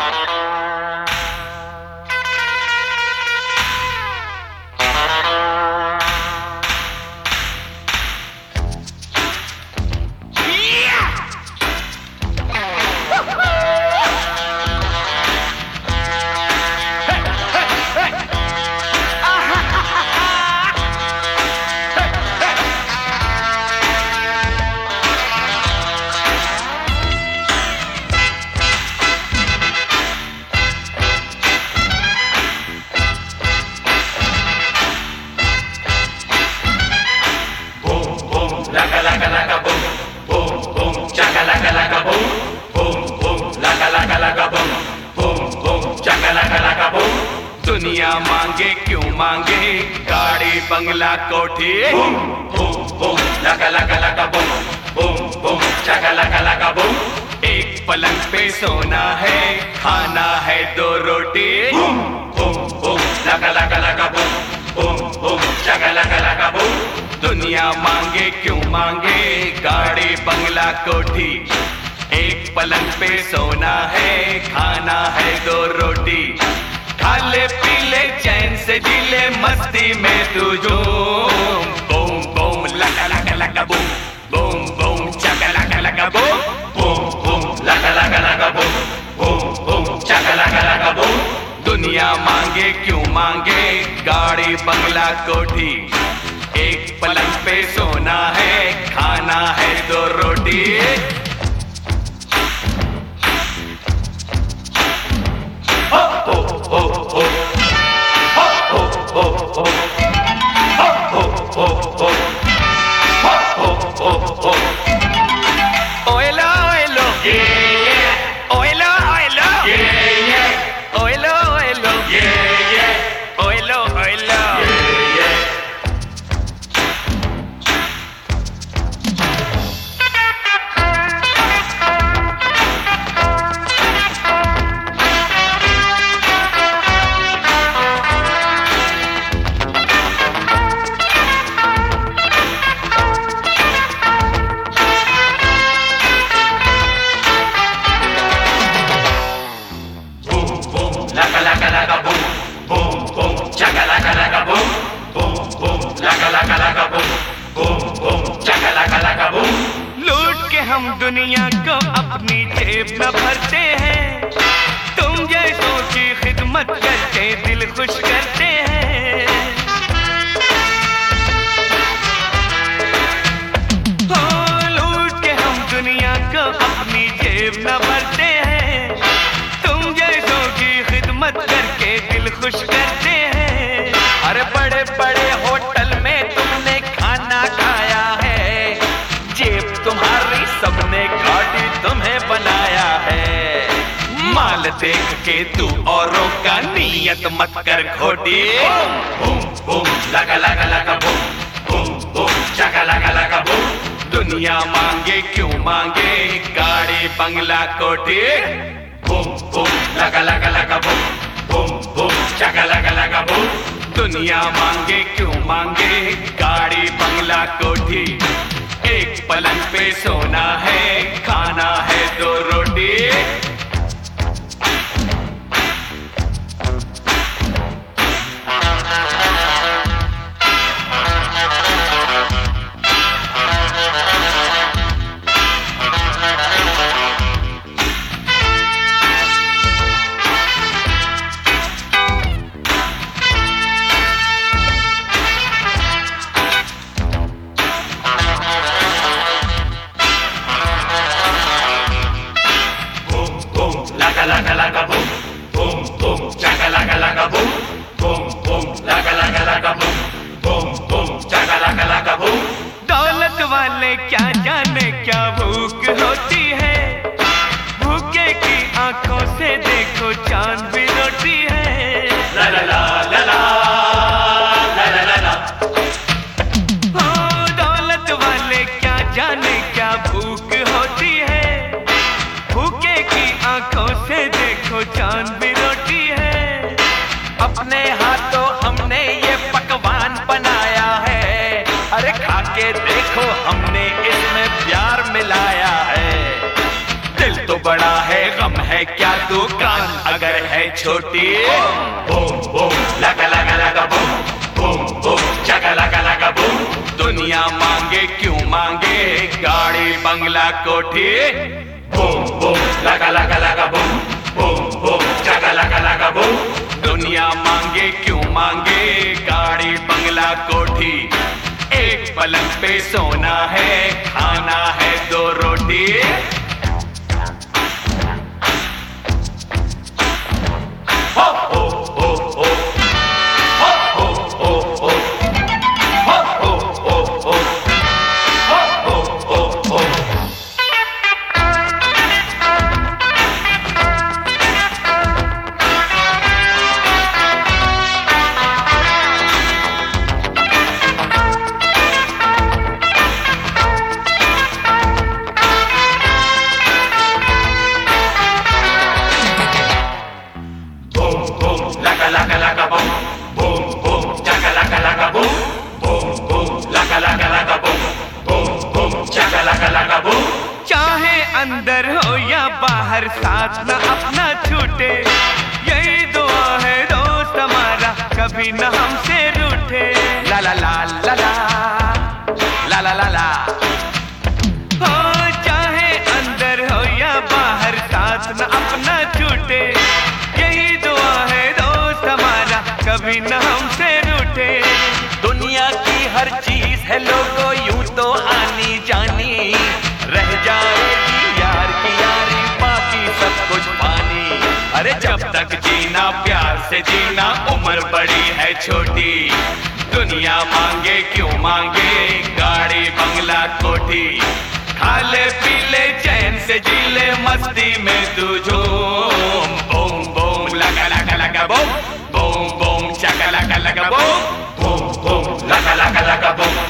दुनिया मांगे क्यों मांगे गाड़ी बंगला कोठी, बूम बूम बूम लगा लगा लगा बूम बूम बूम चका लगा लगा बूम। एक पलंग पे सोना है, खाना है 2 रोटी, बूम बूम बूम लगा लगा लगा बूम बूम बूम चका लगा लगा बूम। दुनिया मांगे क्यों मांगे गाड़ी बंगला कोठी, एक पलंग पे सोना है, खाना है 2 रोटी। खा ले पी ले चैन से जी ले मस्ती में तू झूम, बूम बूम लगा लगा लगा बूम बूम बूम चका लगा लगा बूम बूम बूम लगा लगा लगा बूम बूम बूम चका लगा लगा बूम। दुनिया मांगे क्यों मांगे गाड़ी बंगला कोठी, एक पलंग पे सोना है, खाना है 2 रोटी। Laka laka laka boom, boom boom, chaka laka laka boom, boom boom, laka laka laka boom, boom boom, chaka laka laka boom। लूट के हम दुनिया को अपनी जेब में भरते हैं, तुम जैसों की खिदमत करके दिल खुश करते हैं। लूट के हम दुनिया को अपनी जेब में भरते हैं, तुम जैसों की खिदमत करके दिल खुश करते हैं। अरे बड़े बड़े होटल में तुमने खाना खाया है, जेब तुम्हारी सबने गाड़ी तुम्हें बनाया है। माल देख के तू औरों का नियत मत कर खोटी, बूम बूम लगा लगा लगा बूम बूम बूम चका लगा लगा बूम। दुनिया मांगे क्यों मांगे गाड़ी बंगला कोठी, बूम बूम लगा लगा लगा बूम बूम बूम चका लगा लगा बूम। दुनिया मांगे क्यों मांगे गाड़ी बंगला कोठी, एक पलंग पे सोना है, खाना है 2 रोटी। Laka laka laka boom, boom boom, chaka laka laka boom, boom boom, laka laka laka boom, boom boom, chaka laka laka boom। दौलत वाले क्या जाने क्या भूख होती है, भूखे की आंखों से देखो चांद भी रोटी है। ला ला ला ला ला ला ला ला ला। दौलत वाले क्या जाने क्या भूख होती है, भूखे की आंखों से देखो चांद भी रोटी है। अपने हाथों हमने ये पकवान बनाया है, अरे खा के देखो हमने इसमें प्यार मिलाया है। दिल तो बड़ा है गम है क्या दुकान अगर है छोटी। बूम बूम लगा लगा लगा बूम बूम बूम चका लगा लगा बूम। दुनिया मांगे क्यों मांगे गाड़ी बंगला कोठी। बूम बूम लगा लगा लगा बूम बूम बूम चका लगा लगा बूम। दुनिया मांगे क्यों मांगे गाड़ी बंगला कोठी। एक पलंग पे सोना है खाना है 2 रोटी। हो हो हो हो हो हो हो हो हो हो हो हो हो हो हो। Laka laka laka boom, boom boom, chaka laka laka boom, boom boom, laka laka laka boom, boom boom, chaka laka laka boom। चाहे अंदर हो या बाहर साथ न अपना छूटे, यही दुआ है दोस्त हमारा कभी न हमसे रूठे। ला ला ला ला ला ला ला ला ला। हो चाहे अंदर हो या बाहर साथ न अपना छूटे, यही दुआ है दोस्त हमारा कभी न हमसे रूठे। दुनिया की हर चीज है लोगों यूं तो आनी जानी, रह जाएगी यार की यारी बाकी सब कुछ पानी। अरे जब तक जीना प्यार से जीना उम्र बड़ी है छोटी। दुनिया मांगे क्यों मांगे गाड़ी बंगला कोठी। खा ले पी ले चैन से जी ले मस्ती में तू झूम। बूम बूम लगा लगा लगा बूम बूम बूम चका लगा लगा boom Boom boom, laka laka laka boom,